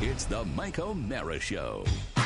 It's the Mike O'Mara Show.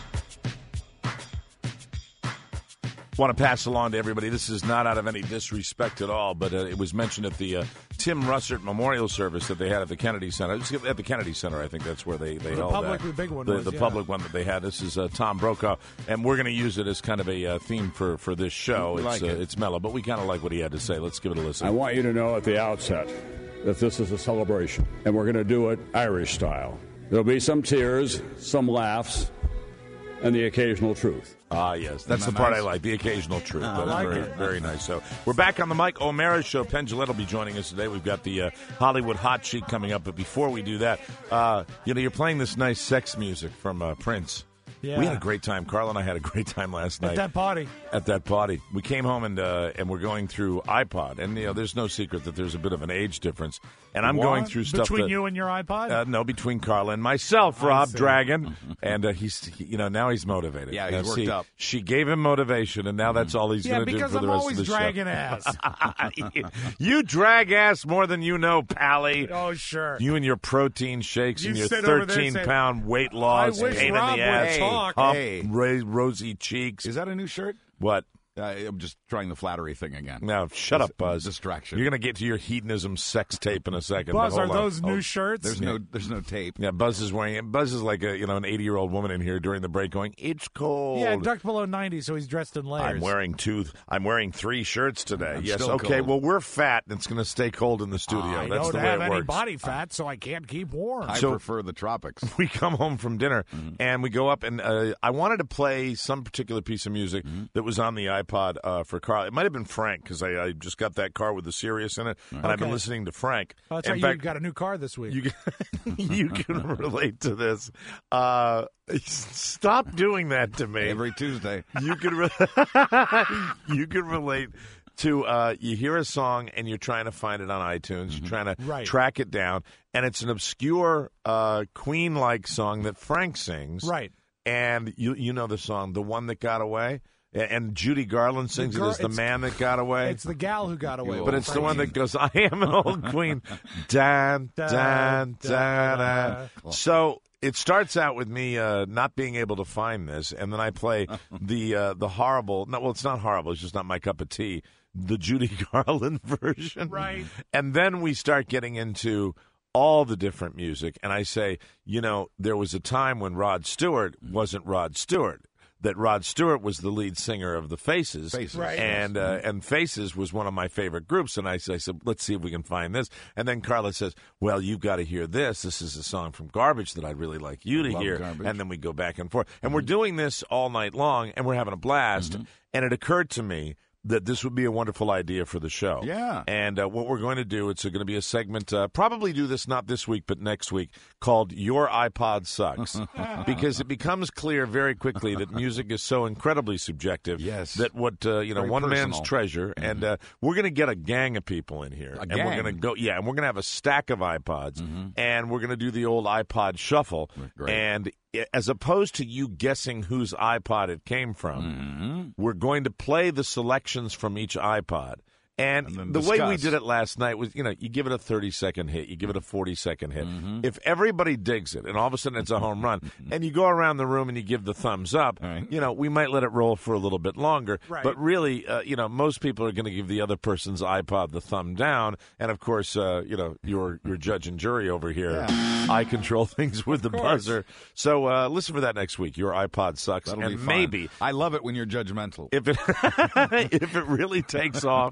Want to pass along to everybody. This is not out of any disrespect at all, but it was mentioned at the Tim Russert Memorial Service that they had at the Kennedy Center. At the Kennedy Center, I think that's where they held that. The big one. The public one that they had. This is Tom Brokaw, and we're going to use it as kind of a theme for this show. It's mellow, but we kind of like what he had to say. Let's give it a listen. I want you to know at the outset that this is a celebration, and we're going to do it Irish style. There'll be some tears, some laughs, and the occasional truth. Ah, yes. That's the part I like, the occasional truth. Very nice. So we're back on the Mike O'Mara Show. Penn Jillette will be joining us today. We've got the Hollywood Hot Sheet coming up. But before we do that, you're playing this nice sex music from Prince. Yeah. We had a great time. Carl and I had a great time last night. At that party. We came home and we're going through iPod. And, there's no secret that there's a bit of an age difference. And I'm going through stuff between you and your iPod? No, between Carla and myself, Rob Dragon. And he's now he's motivated. Yeah, he's worked up. She gave him motivation, and now that's all he's going to do for the rest of the show. Yeah, because I'm always dragging ass. You drag ass more than you know, Pally. Oh, sure. You and your protein shakes and your sit over there 13-pound weight loss, I wish pain Rob in the ass, would talk. rosy cheeks. Is that a new shirt? What? I'm just trying the flattery thing again. Now, shut up, Buzz. Distraction. You're going to get to your hedonism sex tape in a second. Buzz, but are hold on. those new shirts? There's no tape. Yeah, Buzz is wearing it. Buzz is like an 80-year-old woman in here during the break going, "It's cold." Yeah, ducked below 90, so he's dressed in layers. I'm wearing 3 shirts today. I'm yes, still okay. cold. Well, we're fat, and it's going to stay cold in the studio. I That's don't the way have it any works. body fat, so I can't keep warm. I prefer the tropics. We come home from dinner, and we go up, and I wanted to play some particular piece of music that was on the iPod for Carl. It might have been Frank, because I just got that car with the Sirius in it, and I've been listening to Frank. Oh, that's in right. fact, You got a new car this week. You can relate to this. Stop doing that to me. Every Tuesday. You can relate to you hear a song and you're trying to find it on iTunes. You're trying to track it down, and it's an obscure Queen-like song that Frank sings. Right. And you know the song, The One That Got Away? And Judy Garland sings it as The Man That Got Away. It's the gal who got away. But it's the one that goes, I am an old queen. Dan, dan, dan. So it starts out with me not being able to find this, and then I play the horrible, no, well, it's not horrible, it's just not my cup of tea, the Judy Garland version. Right. And then we start getting into all the different music, and I say, there was a time when Rod Stewart wasn't Rod Stewart. That Rod Stewart was the lead singer of the Faces, Right. and Faces was one of my favorite groups. And I said, let's see if we can find this. And then Carla says, well, you've got to hear this. This is a song from Garbage that I'd really like you to hear. Garbage. And then we go back and forth. And we're doing this all night long, and we're having a blast. And it occurred to me that this would be a wonderful idea for the show. Yeah. And what we're going to do, it's going to be a segment, probably do this not this week, but next week, called Your iPod Sucks. Because it becomes clear very quickly that music is so incredibly subjective. Yes. That what, one personal. man's treasure. And we're going to get a gang of people in here. And we're going to go, and we're going to have a stack of iPods. And we're going to do the old iPod shuffle. Great. And as opposed to you guessing whose iPod it came from, we're going to play the selections from each iPod. And the way we did it last night was, you give it a 30-second hit, you give it a 40-second hit. If everybody digs it, and all of a sudden it's a home run, and you go around the room and you give the thumbs up, we might let it roll for a little bit longer. Right. But really, most people are going to give the other person's iPod the thumb down. And, of course, your judge and jury over here, I control things with the buzzer. So listen for that next week. Your iPod Sucks. That'll and be fun. maybe, I love it when you're judgmental. if it really takes off,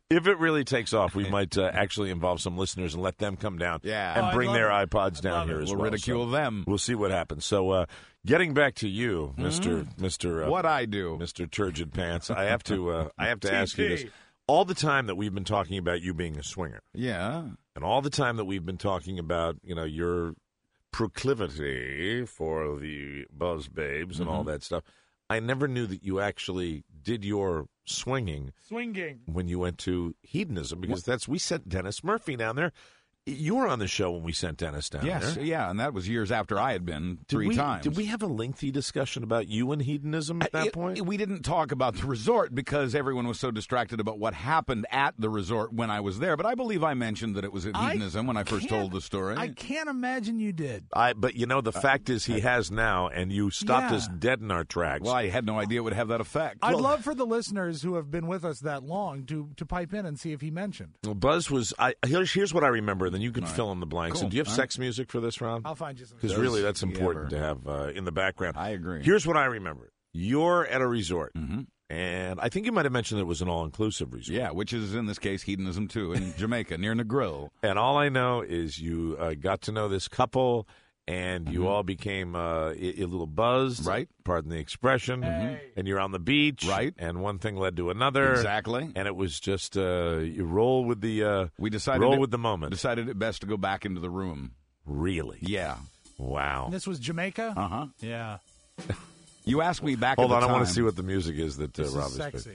we might actually involve some listeners and let them come down and bring their iPods down here as well. We'll ridicule them. We'll see what happens. So, getting back to you, Mr. What I do, Mr. Turgid Pants, I have to ask you this. All the time that we've been talking about you being a swinger, and all the time that we've been talking about your proclivity for the Buzz Babes and all that stuff, I never knew that you actually did your swinging when you went to hedonism, because we sent Dennis Murphy down there. You were on the show when we sent Dennis down Yes, there. yeah, and that was years after I had been three times. Did we have a lengthy discussion about you and hedonism at that point? We didn't talk about the resort because everyone was so distracted about what happened at the resort when I was there. But I believe I mentioned that it was at hedonism when I first told the story. I can't imagine you did. But the fact is he has now, and you stopped us dead in our tracks. Well, I had no idea it would have that effect. I'd love for the listeners who have been with us that long to pipe in and see if he mentioned. Well, Buzz was. Here's what I remember. Then you can fill in the blanks. Cool. And do you have sex music for this round? I'll find you some. Because really, that's important to have in the background. I agree. Here's what I remember. You're at a resort, and I think you might have mentioned it was an all-inclusive resort. Yeah, which is, in this case, hedonism, too, in Jamaica, near Negril. And all I know is you got to know this couple, and you all became a little buzzed. Right. Pardon the expression. And you're on the beach. Right. And one thing led to another. Exactly. And it was just you roll with the We decided roll with the moment. Decided it best to go back into the room. Really? Yeah. Wow. And this was Jamaica? Uh-huh. Yeah. You asked me back Hold at on, the time. I want to see what the music is that This Rob is sexy.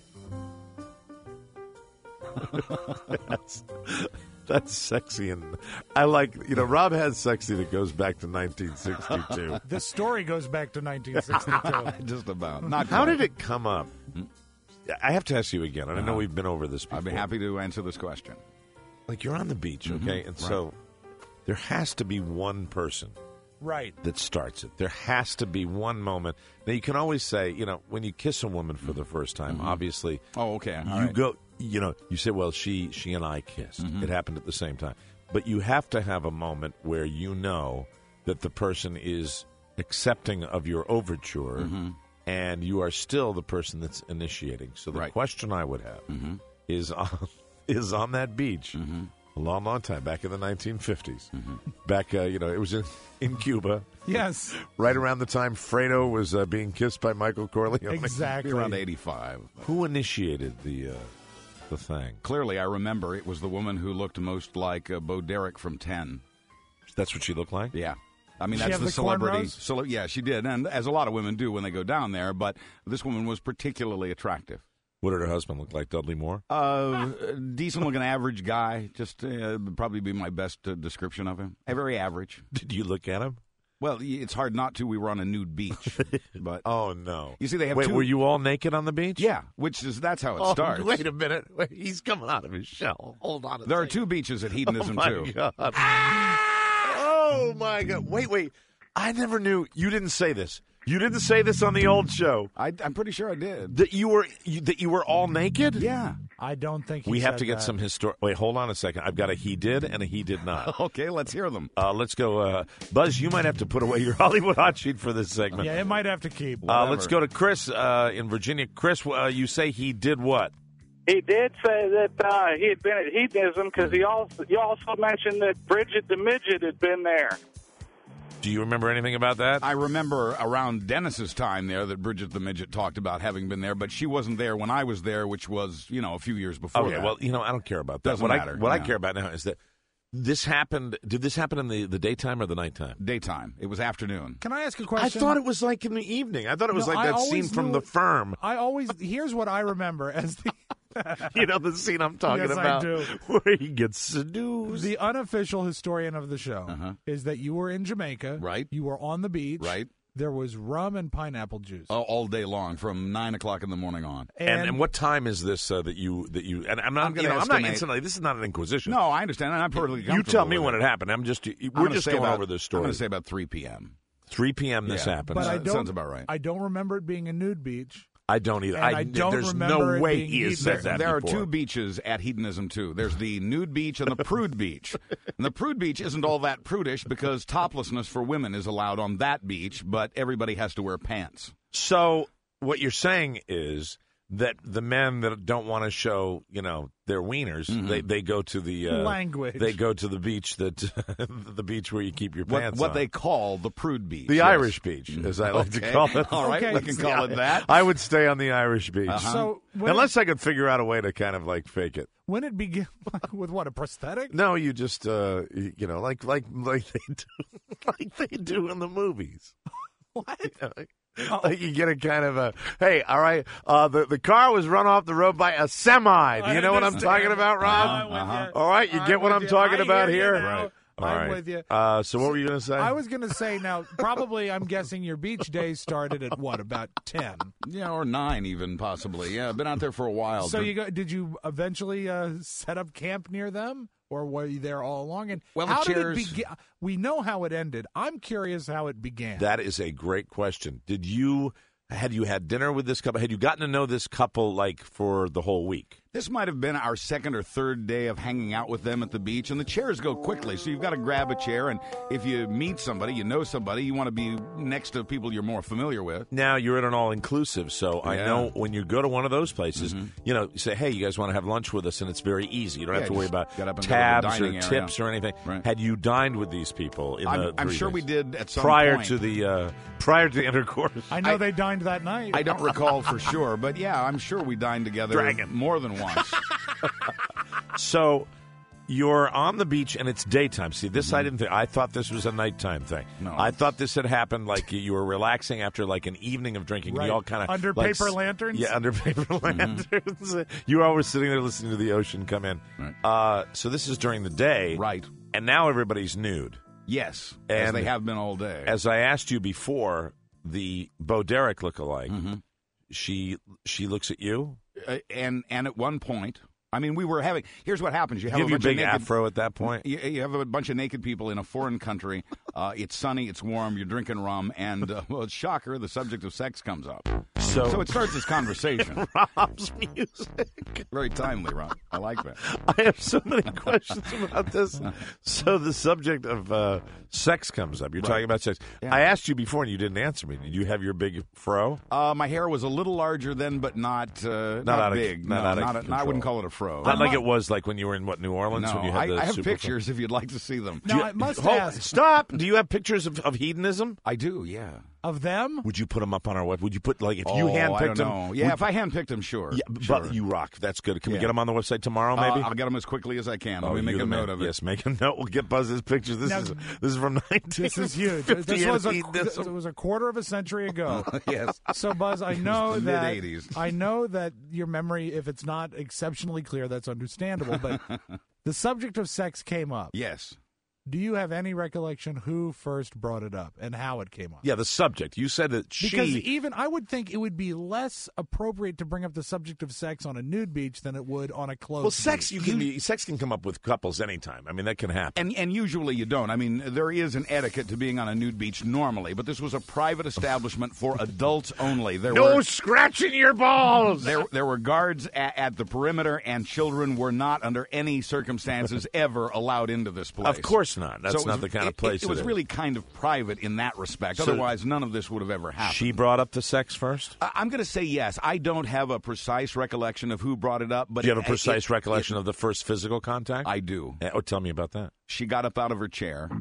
That's sexy, and I like, Rob has sexy that goes back to 1962. This story goes back to 1962. Just about. Not How quite. did it come up? I have to ask you again, and I know we've been over this before. I'd be happy to answer this question. Like, you're on the beach, okay? And so there has to be one person Right. that starts it. There has to be one moment. Now, you can always say, when you kiss a woman for the first time, obviously, Oh, okay. All you right. go, you say, well, she and I kissed. It happened at the same time. But you have to have a moment where you know that the person is accepting of your overture and you are still the person that's initiating. So the question I would have is on that beach a long, long time, back in the 1950s. Back, it was in Cuba. Yes. Right around the time Fredo was being kissed by Michael Corleone. Exactly. Around 85. Who initiated the thing? Clearly, I remember it was the woman who looked most like Bo Derek from 10. That's what she looked like? Yeah. I mean, She that's have the the celebrity. cornrows? Yeah, she did. And as a lot of women do when they go down there, but this woman was particularly attractive. What did her husband look like, Dudley Moore? Decent-looking average guy. Just would probably be my best description of him. Very average. Did you look at him? Well, it's hard not to. We were on a nude beach. But Oh, no. you see, they have Wait, two. were you all naked on the beach? Yeah, that's how it starts. Wait a minute. Wait, he's coming out of his shell. Hold on a There are second. two beaches at hedonism Oh, my too. God. Oh, my God. Wait. I never knew. You didn't say this. You didn't say this on the old show. I'm pretty sure I did. That you were all naked? Yeah. I don't think he We have said to get that. some historic. Wait, hold on a second. I've got a he did and a he did not. Okay, let's hear them. Let's go. Buzz, you might have to put away your Hollywood hot sheet for this segment. Yeah, it might have to keep. Let's go to Chris in Virginia. Chris, you say he did what? He did say that he had been at hedonism because you also mentioned that Bridget the Midget had been there. Do you remember anything about that? I remember around Dennis's time there that Bridget the Midget talked about having been there, but she wasn't there when I was there, which was, a few years before Okay, that. well, I don't care about that. Doesn't what matter, I yeah. care about now is that this happened. Did this happen in the daytime or the nighttime? Daytime. It was afternoon. Can I ask a I question? thought it was like in the evening. I thought it was No, like I that scene always from knew- The Firm. Here's what I remember as the The scene I'm talking Yes, I about, do. where he gets seduced. The unofficial historian of the show is that you were in Jamaica. Right. You were on the beach. Right. There was rum and pineapple juice. All day long, from 9 o'clock in the morning on. And what time is this that you? And I'm not. I'm gonna I'm not estimate- instantly. This is not an inquisition. No, I understand, and I'm perfectly comfortable you tell me with when it. it happened. I'm we're gonna just say going about- over this I'm story. going to say about 3 p.m. 3 p.m. This Yeah. happened. but I don't. sounds about right. I don't remember it being a nude beach. I don't either. And I don't there's remember no it way being he has said that There are before. two beaches at hedonism, too. There's the nude beach and the prude beach. And the prude beach isn't all that prudish because toplessness for women is allowed on that beach, but everybody has to wear pants. So what you're saying is that the men that don't want to show, their wieners, they go to the Language. They go to the beach the beach where you keep your pants What on. they call the prude beach. the yes. Irish beach, as I like to Okay. call it. All right, Okay. we can call it that. I would stay on the Irish beach. So when Unless I could figure out a way to kind of like fake it. when it began with what, a prosthetic? No, you just like they do, like they do in the movies. What? Like you get a kind of a, hey, all right, the car was run off the road by a semi. Do you know what I'm talking about, Rob? All right, you get what I'm talking about here? Right. I'm with you. So what were you going to say? I was going to say, now, probably I'm guessing your beach days started at, what, about 10? Yeah, or 9 even, possibly. Yeah, I've been out there for a while. So did you eventually set up camp near them? Or were you there all along? And well, how did it begin? We know how it ended. I'm curious how it began. That is a great question. Had you had dinner with this couple? Had you gotten to know this couple, like, for the whole week? This might have been our second or third day of hanging out with them at the beach, and the chairs go quickly, so you've got to grab a chair, and if you meet somebody, you know somebody, you want to be next to people you're more familiar with. Now, you're at an all-inclusive, so I know when you go to one of those places, you say, hey, you guys want to have lunch with us, and it's very easy. You don't have to worry about tabs or tips or anything. Right. Had you dined with these people? I'm sure we did at some prior point. To the intercourse. I know they dined that night. I don't recall for sure, but yeah, I'm sure we dined together more than once. So you're on the beach and it's daytime. See, this I didn't think. I thought this was a nighttime thing. No. I thought this had happened like you were relaxing after like an evening of drinking. Right. You all kind of under paper lanterns. Yeah, under paper lanterns. You all were sitting there listening to the ocean come in. Right. So this is during the day, right? And now everybody's nude. Yes, and as they have been all day. As I asked you before, the Bo Derek lookalike, she looks at you, and at one point. I mean, we were having. Here's what happens: you have a big naked, afro at that point. You have a bunch of naked people in a foreign country. It's sunny, it's warm. You're drinking rum, and well, shocker, the subject of sex comes up. So it starts this conversation. Rob's music, very timely, Rob. I like that. I have so many questions about this. So the subject of sex comes up. You're talking about sex. Yeah. I asked you before, and you didn't answer me. Did you have your big fro? My hair was a little larger then, but not big. I wouldn't call it a fro. Not like it was like when you were in New Orleans. No, when you had I have pictures if you'd like to see them. Now, I must ask. Stop. Do you have pictures of hedonism? I do. Yeah. Of them? Would you put them up on our website? Would you put if you handpicked them? Yeah, if I handpicked them, sure. Yeah, but you rock. That's good. Can we get them on the website tomorrow? Maybe I'll get them as quickly as I can. Let me make a note of it. Yes, make a note. We'll get Buzz's pictures. This is from 1950. This is huge. This was a quarter of a century ago. Yes. So Buzz, I know that mid-80s. I know that your memory, if it's not exceptionally clear, that's understandable. But the subject of sex came up. Yes. Do you have any recollection who first brought it up and how it came up? Yeah, the subject. You said that Because even I would think it would be less appropriate to bring up the subject of sex on a nude beach than it would on a closed beach. Sex can come up with couples anytime. I mean, that can happen. And usually you don't. I mean, there is an etiquette to being on a nude beach normally, but this was a private establishment for adults only. No scratching your balls! There were guards at the perimeter, and children were not under any circumstances ever allowed into this place. Of course not. That's not the kind of place it was really kind of private in that respect. Otherwise, none of this would have ever happened. She brought up the sex first? I'm going to say yes. I don't have a precise recollection of who brought it up. But do you have a precise recollection of the first physical contact? I do. Oh, tell me about that. She got up out of her chair.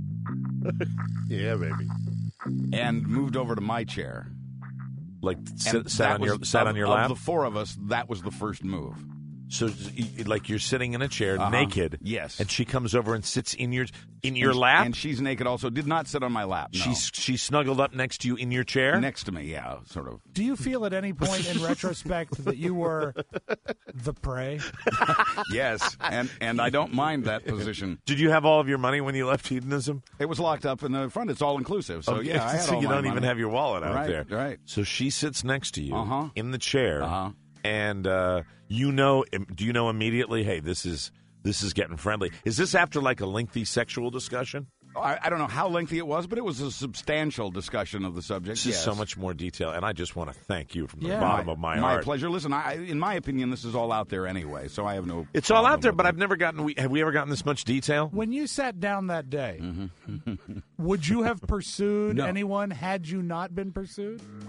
Yeah, baby. And moved over to my chair. Like sat on your lap? Of the four of us, that was the first move. So, like, you're sitting in a chair, naked. Yes. And she comes over and sits in your lap? And she's naked also. Did not sit on my lap, no. She snuggled up next to you in your chair? Next to me, yeah, sort of. Do you feel at any point in retrospect that you were the prey? Yes, and I don't mind that position. Did you have all of your money when you left hedonism? It was locked up in the front. It's all inclusive. So, yeah, I had so all you my don't money. even have your wallet out there. Right. So she sits next to you in the chair. And do you know immediately, hey, this is getting friendly? Is this after like a lengthy sexual discussion? I don't know how lengthy it was, but it was a substantial discussion of the subject. This is so much more detail, and I just want to thank you from the bottom of my heart. My pleasure. Listen, in my opinion, this is all out there anyway, so I have no. It's all out there, but I've never gotten. Have we ever gotten this much detail? When you sat down that day, would you have pursued anyone had you not been pursued?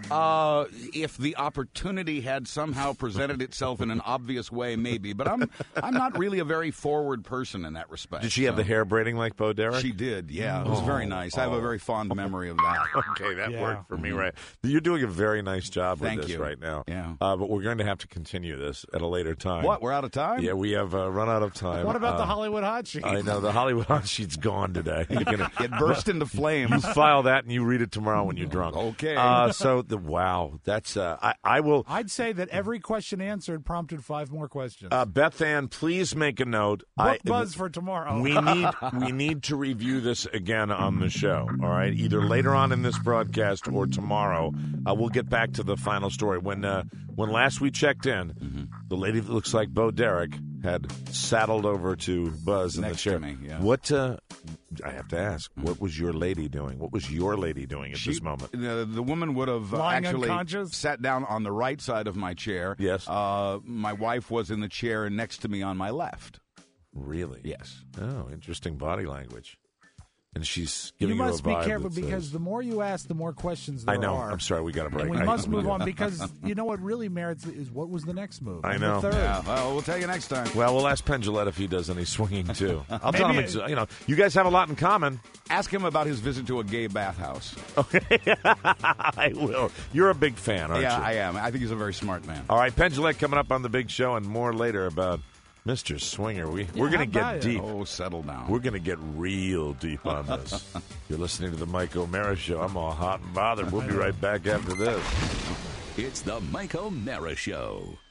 If the opportunity had somehow presented itself in an obvious way, maybe. But I'm not really a very forward person in that respect. Did she have the hair braiding like Bo Derek? She did, yeah. It was very nice. I have a very fond memory of that. Okay, that worked for me, right? You're doing a very nice job with this right now. Yeah. But we're going to have to continue this at a later time. What? We're out of time? Yeah, we have run out of time. What about the Hollywood Hot Sheet? I know, the Hollywood Hot Sheet's gone today. It burst into flames. You file that and you read it tomorrow when you're drunk. Okay. That's I will. I'd say that every question answered prompted 5 more questions. Beth Ann, please make a note. Book buzz for tomorrow. We need to review this again on the show. All right, either later on in this broadcast or tomorrow. We'll get back to the final story. When last we checked in, the lady that looks like Bo Derek had saddled over to Buzz in Next the chair. to me, yeah. What? I have to ask. What was your lady doing? What was your lady doing at this moment? The woman would have actually sat down on the right side of my chair. Yes. My wife was in the chair next to me on my left. Really? Yes. Oh, interesting body language. And she's giving you a vibe. must be careful that because says, the more you ask, the more questions there are. I know. I'm sorry. We got to break. And we must move on because you know what really merits is what was the next move? I know. The third. Yeah, well, we'll tell you next time. Well, we'll ask Penn Jillette if he does any swinging too. I'll tell him. You guys have a lot in common. Ask him about his visit to a gay bathhouse. Okay, I will. You're a big fan, aren't you? Yeah, I am. I think he's a very smart man. All right, Penn Jillette coming up on the big show, and more later about Mr. Swinger. We're going to get deep. Oh, settle down. We're going to get real deep on this. You're listening to the Mike O'Mara Show. I'm all hot and bothered. We'll be right back after this. It's the Mike O'Mara Show.